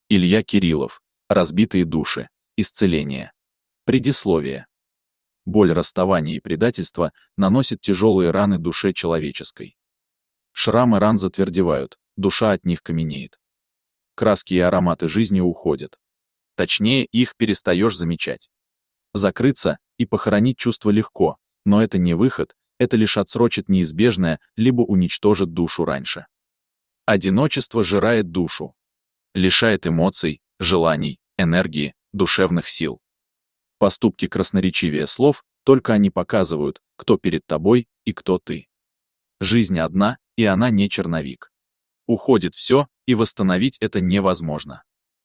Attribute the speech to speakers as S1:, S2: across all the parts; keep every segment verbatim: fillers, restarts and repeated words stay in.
S1: Илья Кириллов. Разбитые души. Исцеление. Предисловие. Боль расставания и предательства наносит тяжелые раны душе человеческой. Шрамы ран затвердевают, душа от них каменеет. Краски и ароматы жизни уходят. Точнее, их перестаешь замечать. Закрыться и похоронить чувство легко, но это не выход, это лишь отсрочит неизбежное, либо уничтожит душу раньше. Одиночество жирает душу. Лишает эмоций, желаний, энергии, душевных сил. Поступки красноречивее слов, только они показывают, кто перед тобой и кто ты. Жизнь одна, и она не черновик. Уходит все, и восстановить это невозможно.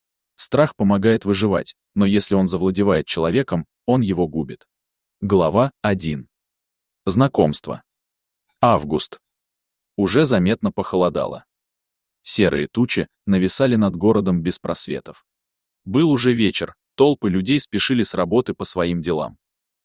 S1: Страх помогает выживать, но если он завладевает человеком, он его губит. Глава один. Знакомство. Август. Уже заметно похолодало. Серые тучи нависали над городом без просветов. Был уже вечер, толпы людей спешили с работы по своим делам.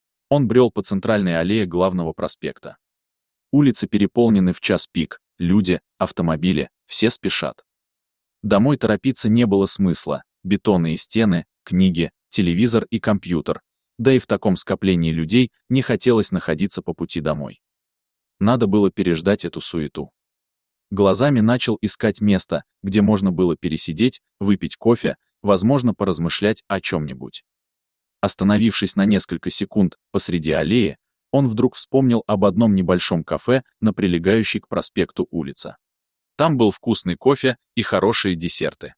S1: Он брел по центральной аллее главного проспекта. Улицы переполнены в час пик, люди, автомобили, все спешат. Домой торопиться не было смысла, бетонные стены, книги, телевизор и компьютер, да и в таком скоплении людей не хотелось находиться по пути домой. Надо было переждать эту суету. Глазами начал искать место, где можно было пересидеть, выпить кофе, возможно, поразмышлять о чем-нибудь. Остановившись на несколько секунд посреди аллеи, он вдруг вспомнил об одном небольшом кафе на прилегающей к проспекту улице. Там был вкусный кофе и хорошие десерты.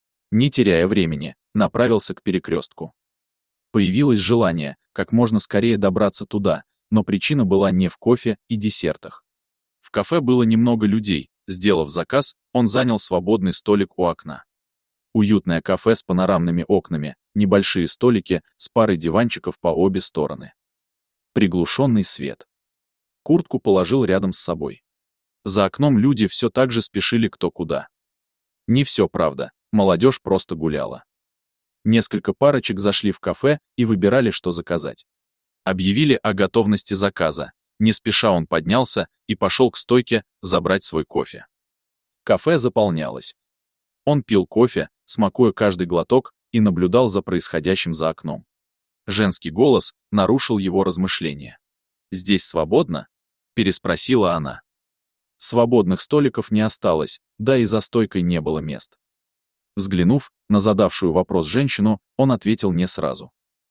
S1: Не теряя времени, направился к перекрестку. Появилось желание как можно скорее добраться туда, но причина была не в кофе и десертах. В кафе было немного людей, сделав заказ, он занял свободный столик у окна. Уютное кафе с панорамными окнами, небольшие столики с парой диванчиков по обе стороны. Приглушенный свет. Куртку положил рядом с собой. За окном люди все так же спешили кто куда. Не все правда, молодежь просто гуляла. Несколько парочек зашли в кафе и выбирали, что заказать. Объявили о готовности заказа. Не спеша он поднялся и пошел к стойке забрать свой кофе. Кафе заполнялось. Он пил кофе, смакуя каждый глоток, и наблюдал за происходящим за окном. Женский голос нарушил его размышления. «Здесь свободно?» — переспросила она. Свободных столиков не осталось, да и за стойкой не было мест. Взглянув на задавшую вопрос женщину, он ответил не сразу.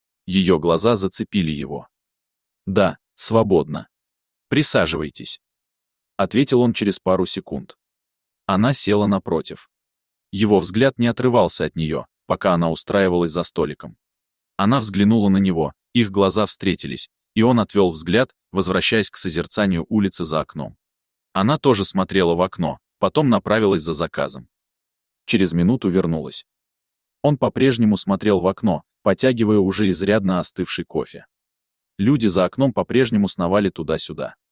S1: Ее глаза зацепили его. «Да, свободно. Присаживайтесь», — ответил он через пару секунд. Она села напротив. Его взгляд не отрывался от нее, пока она устраивалась за столиком. Она взглянула на него, их глаза встретились, и он отвел взгляд, возвращаясь к созерцанию улицы за окном. Она тоже смотрела в окно, потом направилась за заказом. Через минуту вернулась. Он по-прежнему смотрел в окно, потягивая уже изрядно остывший кофе. Люди за окном по-прежнему сновали туда-сюда.